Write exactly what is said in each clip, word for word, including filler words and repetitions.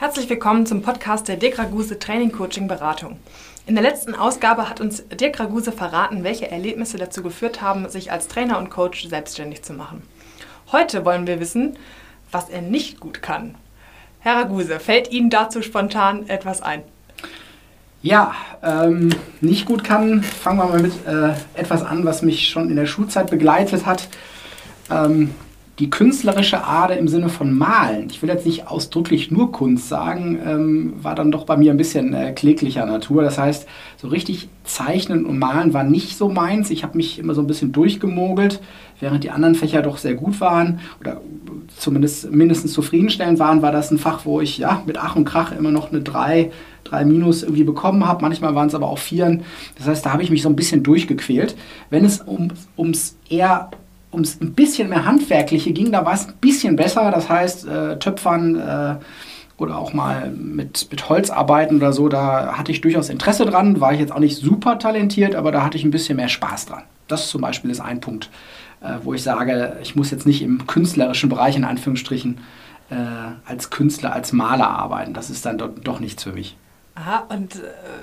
Herzlich willkommen zum Podcast der Dirk Raguse Training Coaching Beratung. In der letzten Ausgabe hat uns Dirk Raguse verraten, welche Erlebnisse dazu geführt haben, sich als Trainer und Coach selbstständig zu machen. Heute wollen wir wissen, was er nicht gut kann. Herr Raguse, fällt Ihnen dazu spontan etwas ein? Ja, ähm, nicht gut kann, fangen wir mal mit äh, etwas an, was mich schon in der Schulzeit begleitet hat. Ähm, die künstlerische Ader im Sinne von Malen, ich will jetzt nicht ausdrücklich nur Kunst sagen, ähm, war dann doch bei mir ein bisschen äh, kläglicher Natur. Das heißt, so richtig Zeichnen und Malen war nicht so meins. Ich habe mich immer so ein bisschen durchgemogelt, während die anderen Fächer doch sehr gut waren oder zumindest mindestens zufriedenstellend waren, war das ein Fach, wo ich ja mit Ach und Krach immer noch eine drei, drei Minus irgendwie bekommen habe. Manchmal waren es aber auch Vieren. Das heißt, da habe ich mich so ein bisschen durchgequält. Wenn es um, ums eher ums ein bisschen mehr Handwerkliche ging, da war es ein bisschen besser. Das heißt, äh, Töpfern äh, oder auch mal mit, mit Holzarbeiten oder so, da hatte ich durchaus Interesse dran. War ich jetzt auch nicht super talentiert, aber da hatte ich ein bisschen mehr Spaß dran. Das zum Beispiel ist ein Punkt, äh, wo ich sage, ich muss jetzt nicht im künstlerischen Bereich in Anführungsstrichen äh, als Künstler, als Maler arbeiten. Das ist dann do- doch nichts für mich. Aha, und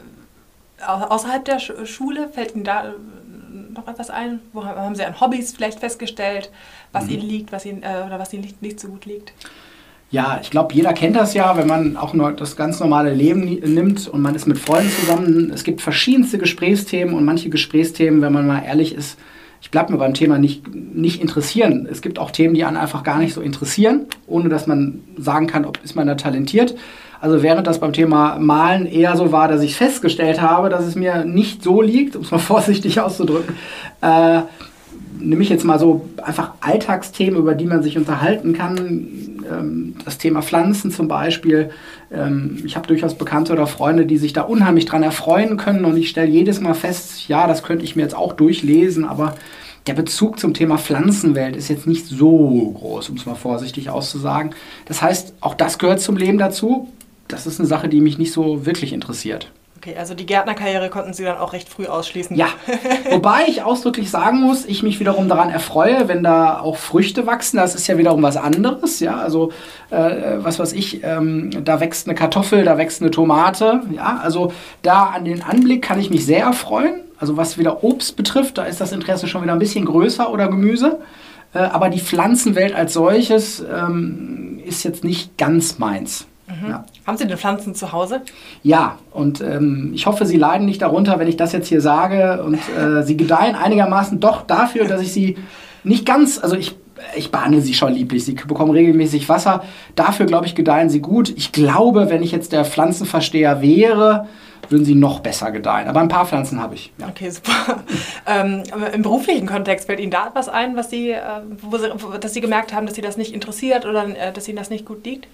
äh, außerhalb der Sch- Schule fällt Ihnen da noch etwas ein? Wo haben Sie an Hobbys vielleicht festgestellt, was mhm. Ihnen liegt, was Ihnen, äh, oder was Ihnen nicht, nicht so gut liegt? Ja, ich glaube, jeder kennt das ja, wenn man auch nur das ganz normale Leben nimmt und man ist mit Freunden zusammen. Es gibt verschiedenste Gesprächsthemen und manche Gesprächsthemen, wenn man mal ehrlich ist, ich bleibe mir beim Thema nicht, nicht interessieren. Es gibt auch Themen, die einen einfach gar nicht so interessieren, ohne dass man sagen kann, ob ist man da talentiert. Also während das beim Thema Malen eher so war, dass ich festgestellt habe, dass es mir nicht so liegt, um es mal vorsichtig auszudrücken, äh, nehme ich jetzt mal so einfach Alltagsthemen, über die man sich unterhalten kann. Ähm, das Thema Pflanzen zum Beispiel. Ähm, ich habe durchaus Bekannte oder Freunde, die sich da unheimlich dran erfreuen können und ich stelle jedes Mal fest, ja, das könnte ich mir jetzt auch durchlesen, aber der Bezug zum Thema Pflanzenwelt ist jetzt nicht so groß, um es mal vorsichtig auszusagen. Das heißt, auch das gehört zum Leben dazu. Das ist eine Sache, die mich nicht so wirklich interessiert. Okay, also die Gärtnerkarriere konnten Sie dann auch recht früh ausschließen. Ja, wobei ich ausdrücklich sagen muss, ich mich wiederum daran erfreue, wenn da auch Früchte wachsen. Das ist ja wiederum was anderes. Ja, also äh, was weiß ich, ähm, da wächst eine Kartoffel, da wächst eine Tomate. Ja, also da an den Anblick kann ich mich sehr erfreuen. Also was wieder Obst betrifft, da ist das Interesse schon wieder ein bisschen größer oder Gemüse. Äh, aber die Pflanzenwelt als solches ähm, ist jetzt nicht ganz meins. Mhm. Ja. Haben Sie denn Pflanzen zu Hause? Ja, und ähm, ich hoffe, Sie leiden nicht darunter, wenn ich das jetzt hier sage. Und äh, sie gedeihen einigermaßen doch dafür, dass ich sie nicht ganz, also ich, ich behandle sie schon lieblich. Sie bekommen regelmäßig Wasser. Dafür, glaube ich, gedeihen sie gut. Ich glaube, wenn ich jetzt der Pflanzenversteher wäre, würden sie noch besser gedeihen. Aber ein paar Pflanzen habe ich. Ja. Okay, super. ähm, im beruflichen Kontext fällt Ihnen da etwas ein, was Sie, äh, wo Sie, dass Sie gemerkt haben, dass Sie das nicht interessiert oder äh, dass Ihnen das nicht gut liegt?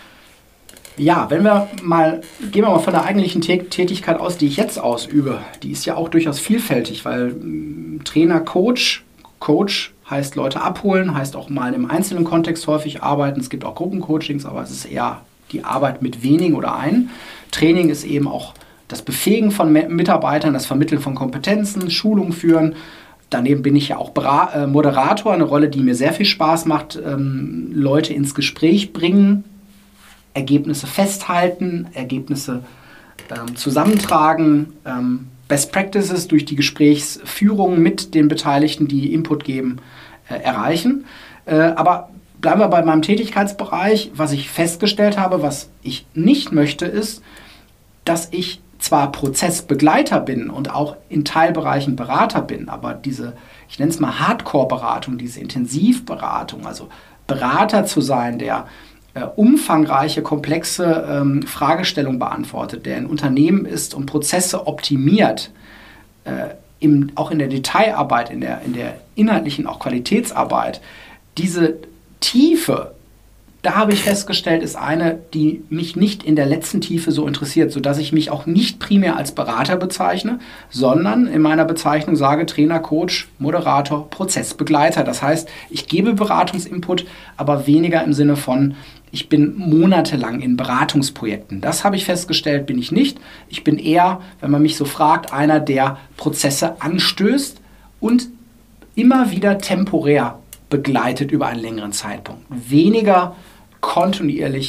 Ja, wenn wir mal, gehen wir mal von der eigentlichen Tätigkeit aus, die ich jetzt ausübe, die ist ja auch durchaus vielfältig, weil äh, Trainer, Coach, Coach heißt Leute abholen, heißt auch mal im einzelnen Kontext häufig arbeiten. Es gibt auch Gruppencoachings, aber es ist eher die Arbeit mit wenigen oder einen. Training ist eben auch das Befähigen von Mitarbeitern, das Vermitteln von Kompetenzen, Schulung führen. Daneben bin ich ja auch Bera- äh, Moderator, eine Rolle, die mir sehr viel Spaß macht, ähm, Leute ins Gespräch bringen, Ergebnisse festhalten, Ergebnisse ähm, zusammentragen, ähm, Best Practices durch die Gesprächsführung mit den Beteiligten, die Input geben, äh, erreichen. Äh, aber bleiben wir bei meinem Tätigkeitsbereich. Was ich festgestellt habe, was ich nicht möchte, ist, dass ich zwar Prozessbegleiter bin und auch in Teilbereichen Berater bin, aber diese, ich nenne es mal Hardcore-Beratung, diese Intensivberatung, also Berater zu sein, der Äh, umfangreiche, komplexe ähm, Fragestellungen beantwortet, der in Unternehmen ist und Prozesse optimiert, äh, im, auch in der Detailarbeit, in der, in der inhaltlichen auch Qualitätsarbeit, diese Tiefe, da habe ich festgestellt, ist eine, die mich nicht in der letzten Tiefe so interessiert, sodass ich mich auch nicht primär als Berater bezeichne, sondern in meiner Bezeichnung sage Trainer, Coach, Moderator, Prozessbegleiter. Das heißt, ich gebe Beratungsinput, aber weniger im Sinne von, ich bin monatelang in Beratungsprojekten. Das habe ich festgestellt, bin ich nicht. Ich bin eher, wenn man mich so fragt, einer, der Prozesse anstößt und immer wieder temporär begleitet über einen längeren Zeitpunkt. Weniger kontinuierlich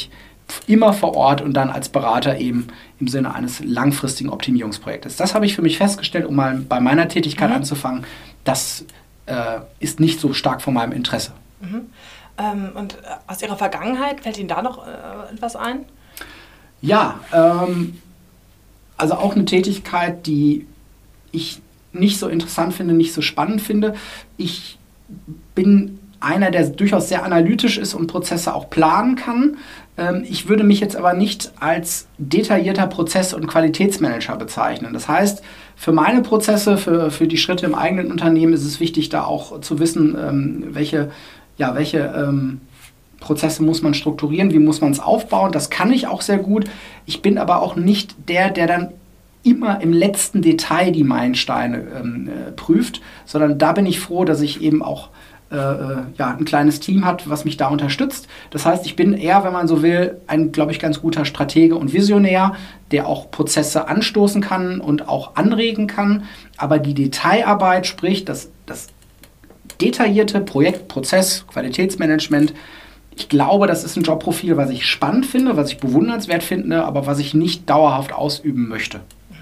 immer vor Ort und dann als Berater eben im Sinne eines langfristigen Optimierungsprojektes. Das habe ich für mich festgestellt, um mal bei meiner Tätigkeit mhm. anzufangen. Das äh, ist nicht so stark von meinem Interesse. Mhm. Ähm, und aus Ihrer Vergangenheit, fällt Ihnen da noch äh, etwas ein? Ja, ähm, also auch eine Tätigkeit, die ich nicht so interessant finde, nicht so spannend finde. Ich bin einer, der durchaus sehr analytisch ist und Prozesse auch planen kann. Ähm, ich würde mich jetzt aber nicht als detaillierter Prozess- und Qualitätsmanager bezeichnen. Das heißt, für meine Prozesse, für, für die Schritte im eigenen Unternehmen ist es wichtig, da auch zu wissen, ähm, welche, ja, welche ähm, Prozesse muss man strukturieren, wie muss man es aufbauen. Das kann ich auch sehr gut. Ich bin aber auch nicht der, der dann immer im letzten Detail die Meilensteine ähm, äh, prüft, sondern da bin ich froh, dass ich eben auch äh, ja, ein kleines Team hat, was mich da unterstützt. Das heißt, ich bin eher, wenn man so will, ein, glaube ich, ganz guter Stratege und Visionär, der auch Prozesse anstoßen kann und auch anregen kann. Aber die Detailarbeit, sprich das, das detaillierte Projekt, Prozess, Qualitätsmanagement, ich glaube, das ist ein Jobprofil, was ich spannend finde, was ich bewundernswert finde, aber was ich nicht dauerhaft ausüben möchte.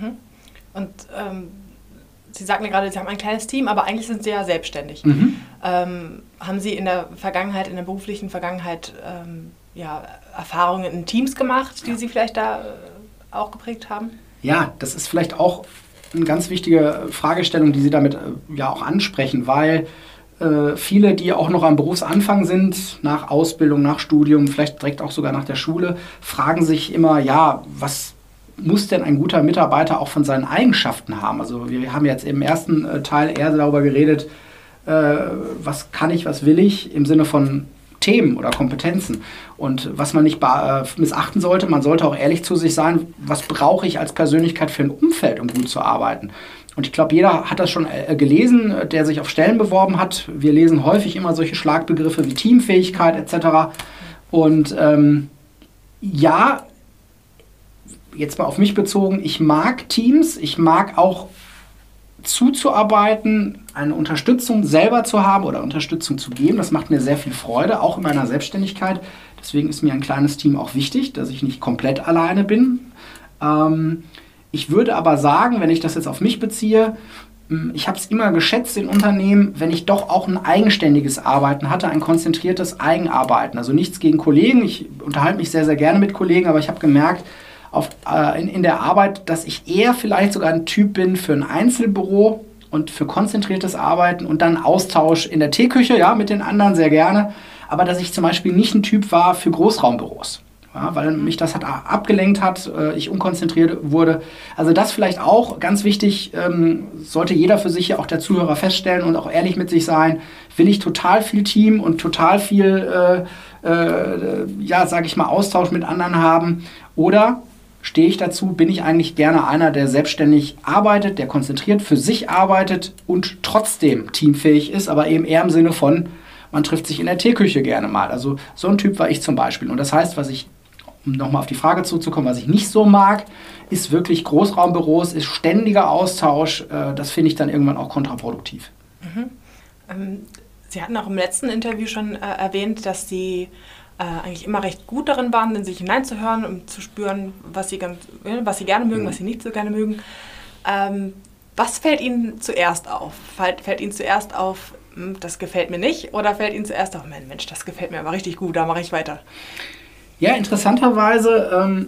Und ähm, Sie sagten ja gerade, Sie haben ein kleines Team, aber eigentlich sind Sie ja selbstständig. Mhm. Ähm, haben Sie in der Vergangenheit, in der beruflichen Vergangenheit, ähm, ja, Erfahrungen in Teams gemacht, die ja. Sie vielleicht da äh, auch geprägt haben? Ja, das ist vielleicht auch eine ganz wichtige Fragestellung, die Sie damit äh, ja auch ansprechen, weil äh, viele, die auch noch am Berufsanfang sind, nach Ausbildung, nach Studium, vielleicht direkt auch sogar nach der Schule, fragen sich immer, ja, was muss denn ein guter Mitarbeiter auch von seinen Eigenschaften haben? Also wir haben jetzt im ersten Teil eher darüber geredet, äh, was kann ich, was will ich, im Sinne von Themen oder Kompetenzen. Und was man nicht äh, missachten sollte, man sollte auch ehrlich zu sich sein, was brauche ich als Persönlichkeit für ein Umfeld, um gut zu arbeiten? Und ich glaube, jeder hat das schon äh, gelesen, der sich auf Stellen beworben hat. Wir lesen häufig immer solche Schlagbegriffe wie Teamfähigkeit et cetera. Und ähm, ja, jetzt mal auf mich bezogen, ich mag Teams, ich mag auch zuzuarbeiten, eine Unterstützung selber zu haben oder Unterstützung zu geben. Das macht mir sehr viel Freude, auch in meiner Selbstständigkeit. Deswegen ist mir ein kleines Team auch wichtig, dass ich nicht komplett alleine bin. Ähm, ich würde aber sagen, wenn ich das jetzt auf mich beziehe, ich habe es immer geschätzt in Unternehmen, wenn ich doch auch ein eigenständiges Arbeiten hatte, ein konzentriertes Eigenarbeiten. Also nichts gegen Kollegen, ich unterhalte mich sehr, sehr gerne mit Kollegen, aber ich habe gemerkt, Auf, äh, in, in der Arbeit, dass ich eher vielleicht sogar ein Typ bin für ein Einzelbüro und für konzentriertes Arbeiten und dann Austausch in der Teeküche, ja, mit den anderen sehr gerne, aber dass ich zum Beispiel nicht ein Typ war für Großraumbüros, ja, weil mich das hat abgelenkt hat, äh, ich unkonzentriert wurde. Also das vielleicht auch ganz wichtig, ähm, sollte jeder für sich ja auch der Zuhörer feststellen und auch ehrlich mit sich sein, will ich total viel Team und total viel, äh, äh, ja, sage ich mal, Austausch mit anderen haben oder stehe ich dazu, bin ich eigentlich gerne einer, der selbstständig arbeitet, der konzentriert für sich arbeitet und trotzdem teamfähig ist, aber eben eher im Sinne von, man trifft sich in der Teeküche gerne mal. Also so ein Typ war ich zum Beispiel. Und das heißt, was ich, um nochmal auf die Frage zuzukommen, was ich nicht so mag, ist wirklich Großraumbüros, ist ständiger Austausch. Das finde ich dann irgendwann auch kontraproduktiv. Mhm. Ähm, Sie hatten auch im letzten Interview schon äh, erwähnt, dass Sie Äh, eigentlich immer recht gut darin waren, in sich hineinzuhören, um zu spüren, was sie, ganz, was sie gerne mögen, mhm. was sie nicht so gerne mögen. Ähm, was fällt Ihnen zuerst auf? Fällt, fällt Ihnen zuerst auf, das gefällt mir nicht? Oder fällt Ihnen zuerst auf, Mensch, das gefällt mir aber richtig gut, da mache ich weiter? Ja, interessanterweise, ähm,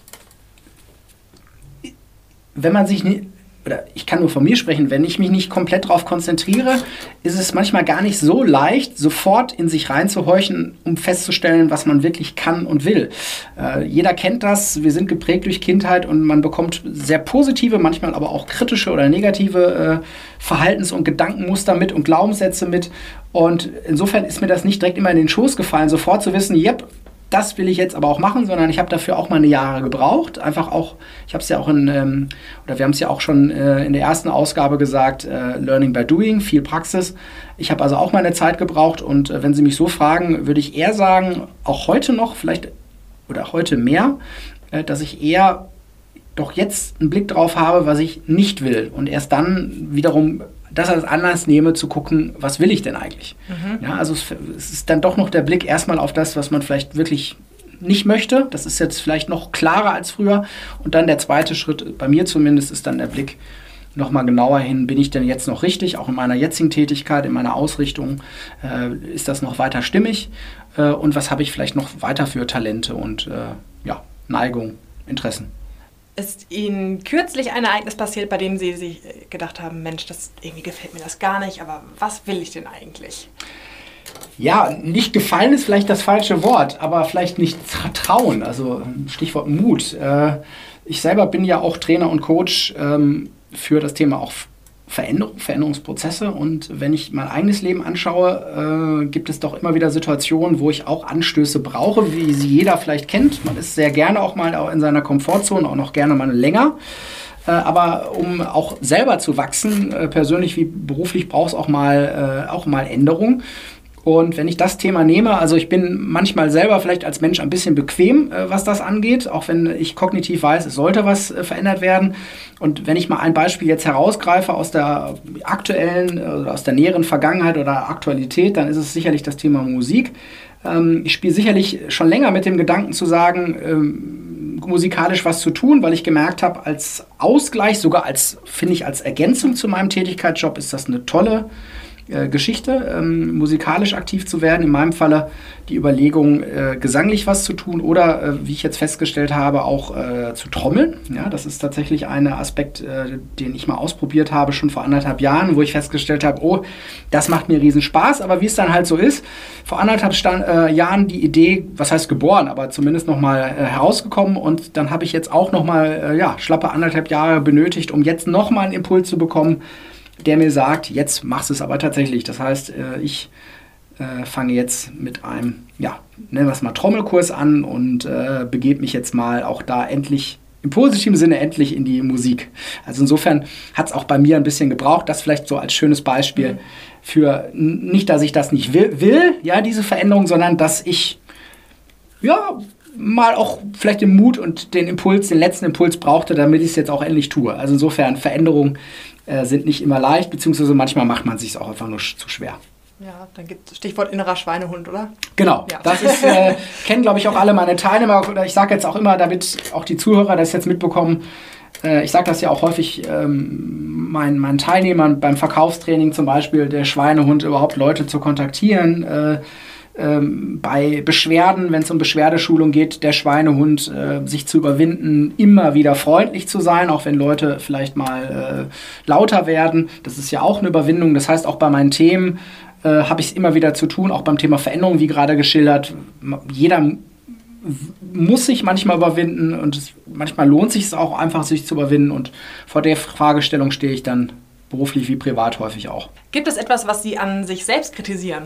wenn man sich nicht... oder ich kann nur von mir sprechen, wenn ich mich nicht komplett darauf konzentriere, ist es manchmal gar nicht so leicht, sofort in sich reinzuhorchen, um festzustellen, was man wirklich kann und will. Äh, jeder kennt das, wir sind geprägt durch Kindheit und man bekommt sehr positive, manchmal aber auch kritische oder negative äh, Verhaltens- und Gedankenmuster mit und Glaubenssätze mit. Und insofern ist mir das nicht direkt immer in den Schoß gefallen, sofort zu wissen, yep, das will ich jetzt aber auch machen, sondern ich habe dafür auch meine Jahre gebraucht. Einfach auch, ich habe es ja auch in, ähm, oder wir haben es ja auch schon äh, in der ersten Ausgabe gesagt, äh, Learning by Doing, viel Praxis. Ich habe also auch meine Zeit gebraucht und äh, wenn Sie mich so fragen, würde ich eher sagen, auch heute noch, vielleicht oder heute mehr, äh, dass ich eher doch jetzt einen Blick drauf habe, was ich nicht will und erst dann wiederum das als Anlass nehme, zu gucken, was will ich denn eigentlich? Mhm. Ja, also es, es ist dann doch noch der Blick erstmal auf das, was man vielleicht wirklich nicht möchte. Das ist jetzt vielleicht noch klarer als früher. Und dann der zweite Schritt, bei mir zumindest, ist dann der Blick nochmal genauer hin, bin ich denn jetzt noch richtig, auch in meiner jetzigen Tätigkeit, in meiner Ausrichtung, äh, ist das noch weiter stimmig äh, und was habe ich vielleicht noch weiter für Talente und äh, ja, Neigung, Interessen. Ist Ihnen kürzlich ein Ereignis passiert, bei dem Sie sich gedacht haben, Mensch, das irgendwie gefällt mir das gar nicht, aber was will ich denn eigentlich? Ja, nicht gefallen ist vielleicht das falsche Wort, aber vielleicht nicht trauen, also Stichwort Mut. Äh, ich selber bin ja auch Trainer und Coach ähm, für das Thema auch Veränderung, Veränderungsprozesse. Und wenn ich mein eigenes Leben anschaue, äh, gibt es doch immer wieder Situationen, wo ich auch Anstöße brauche, wie sie jeder vielleicht kennt. Man ist sehr gerne auch mal in seiner Komfortzone, auch noch gerne mal länger. Äh, aber um auch selber zu wachsen, äh, persönlich wie beruflich, braucht es auch mal, äh, auch mal Änderung. Und wenn ich das Thema nehme, also ich bin manchmal selber vielleicht als Mensch ein bisschen bequem, äh, was das angeht, auch wenn ich kognitiv weiß, es sollte was äh, verändert werden. Und wenn ich mal ein Beispiel jetzt herausgreife aus der aktuellen oder äh, aus der näheren Vergangenheit oder Aktualität, dann ist es sicherlich das Thema Musik. Ähm, ich spiele sicherlich schon länger mit dem Gedanken zu sagen, ähm, musikalisch was zu tun, weil ich gemerkt habe, als Ausgleich, sogar als, finde ich, als Ergänzung zu meinem Tätigkeitsjob ist das eine tolle Äh, Geschichte, ähm, musikalisch aktiv zu werden. In meinem Falle die Überlegung, äh, gesanglich was zu tun oder, äh, wie ich jetzt festgestellt habe, auch äh, zu trommeln. Ja, das ist tatsächlich ein Aspekt, äh, den ich mal ausprobiert habe, schon vor anderthalb Jahren, wo ich festgestellt habe, oh, das macht mir riesen Spaß, aber wie es dann halt so ist, vor anderthalb Stand, äh, Jahren die Idee, was heißt geboren, aber zumindest nochmal äh, herausgekommen und dann habe ich jetzt auch nochmal, äh, ja, schlappe anderthalb Jahre benötigt, um jetzt nochmal einen Impuls zu bekommen, der mir sagt, jetzt machst du es aber tatsächlich. Das heißt, äh, ich äh, fange jetzt mit einem, ja, nennen wir es mal Trommelkurs an und äh, begebe mich jetzt mal auch da endlich, im positiven Sinne endlich in die Musik. Also insofern hat es auch bei mir ein bisschen gebraucht, das vielleicht so als schönes Beispiel für, nicht, dass ich das nicht will, will, ja, diese Veränderung, sondern dass ich, ja, mal auch vielleicht den Mut und den Impuls, den letzten Impuls brauchte, damit ich es jetzt auch endlich tue. Also insofern, Veränderungen äh, sind nicht immer leicht, beziehungsweise manchmal macht man es sich auch einfach nur sch- zu schwer. Ja, dann gibt es Stichwort innerer Schweinehund, oder? Genau, ja. Das ist, äh, kennen glaube ich auch alle meine Teilnehmer, oder ich sage jetzt auch immer, damit auch die Zuhörer das jetzt mitbekommen, äh, ich sage das ja auch häufig ähm, meinen, meinen Teilnehmern beim Verkaufstraining zum Beispiel, der Schweinehund, überhaupt Leute zu kontaktieren, äh, Ähm, bei Beschwerden, wenn es um Beschwerdeschulung geht, der Schweinehund, äh, sich zu überwinden, immer wieder freundlich zu sein, auch wenn Leute vielleicht mal äh, lauter werden. Das ist ja auch eine Überwindung. Das heißt, auch bei meinen Themen äh, habe ich es immer wieder zu tun, auch beim Thema Veränderung, wie gerade geschildert. Jeder muss sich manchmal überwinden und es, manchmal lohnt sich es auch einfach, sich zu überwinden. Und vor der Fragestellung stehe ich dann beruflich wie privat häufig auch. Gibt es etwas, was Sie an sich selbst kritisieren?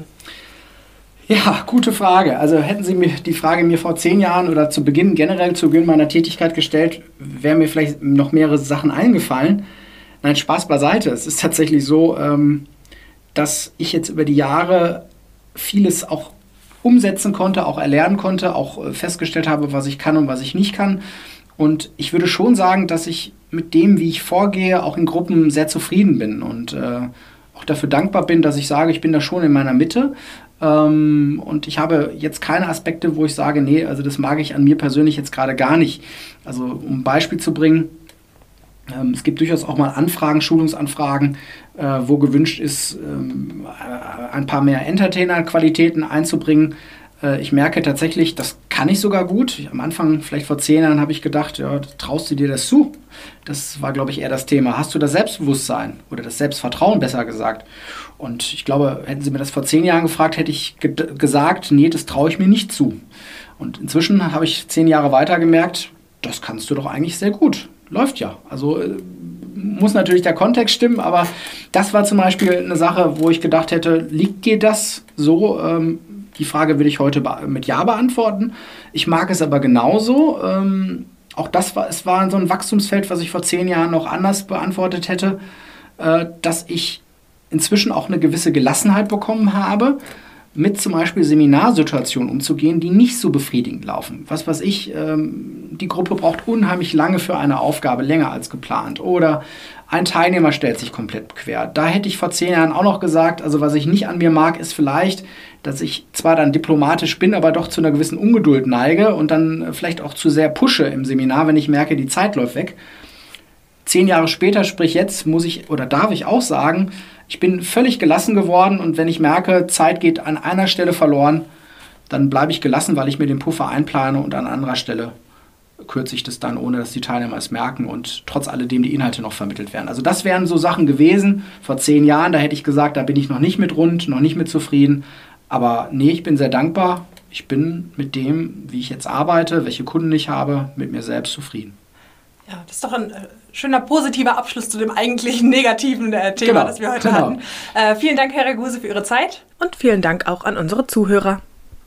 Ja, gute Frage. Also hätten Sie mir die Frage mir vor zehn Jahren oder zu Beginn, generell zu Beginn meiner Tätigkeit gestellt, wären mir vielleicht noch mehrere Sachen eingefallen. Nein, Spaß beiseite. Es ist tatsächlich so, ähm, dass ich jetzt über die Jahre vieles auch umsetzen konnte, auch erlernen konnte, auch äh, festgestellt habe, was ich kann und was ich nicht kann. Und ich würde schon sagen, dass ich mit dem, wie ich vorgehe, auch in Gruppen sehr zufrieden bin und äh, auch dafür dankbar bin, dass ich sage, ich bin da schon in meiner Mitte. Ähm, und ich habe jetzt keine Aspekte, wo ich sage, nee, also das mag ich an mir persönlich jetzt gerade gar nicht. Also um ein Beispiel zu bringen, ähm, es gibt durchaus auch mal Anfragen, Schulungsanfragen, äh, wo gewünscht ist, ähm, ein paar mehr Entertainer-Qualitäten einzubringen. Äh, ich merke tatsächlich, das kann ich sogar gut. Am Anfang, vielleicht vor zehn Jahren, habe ich gedacht, ja, traust du dir das zu? Das war, glaube ich, eher das Thema. Hast du das Selbstbewusstsein oder das Selbstvertrauen, besser gesagt? Und ich glaube, hätten Sie mir das vor zehn Jahren gefragt, hätte ich ge- gesagt, nee, das traue ich mir nicht zu. Und inzwischen habe ich zehn Jahre weiter gemerkt, das kannst du doch eigentlich sehr gut. Läuft ja. Also äh, muss natürlich der Kontext stimmen, aber das war zum Beispiel eine Sache, wo ich gedacht hätte, liegt dir das so? Ähm, die Frage würde ich heute be- mit Ja beantworten. Ich mag es aber genauso. Ähm, auch das war, es war so ein Wachstumsfeld, was ich vor zehn Jahren noch anders beantwortet hätte, äh, dass ich inzwischen auch eine gewisse Gelassenheit bekommen habe, mit zum Beispiel Seminarsituationen umzugehen, die nicht so befriedigend laufen. Was weiß ich, ähm, die Gruppe braucht unheimlich lange für eine Aufgabe, länger als geplant. Oder ein Teilnehmer stellt sich komplett quer. Da hätte ich vor zehn Jahren auch noch gesagt, also was ich nicht an mir mag, ist vielleicht, dass ich zwar dann diplomatisch bin, aber doch zu einer gewissen Ungeduld neige und dann vielleicht auch zu sehr pushe im Seminar, wenn ich merke, die Zeit läuft weg. Zehn Jahre später, sprich jetzt, muss ich oder darf ich auch sagen, ich bin völlig gelassen geworden und wenn ich merke, Zeit geht an einer Stelle verloren, dann bleibe ich gelassen, weil ich mir den Puffer einplane und an anderer Stelle kürze ich das dann, ohne dass die Teilnehmer es merken und trotz alledem die Inhalte noch vermittelt werden. Also das wären so Sachen gewesen vor zehn Jahren, da hätte ich gesagt, da bin ich noch nicht mit rund, noch nicht mit zufrieden. Aber nee, ich bin sehr dankbar. Ich bin mit dem, wie ich jetzt arbeite, welche Kunden ich habe, mit mir selbst zufrieden. Ja, das ist doch ein äh, schöner positiver Abschluss zu dem eigentlichen negativen äh, Thema, genau, das wir heute genau. hatten. Äh, vielen Dank, Herr Raguse, für Ihre Zeit. Und vielen Dank auch an unsere Zuhörer.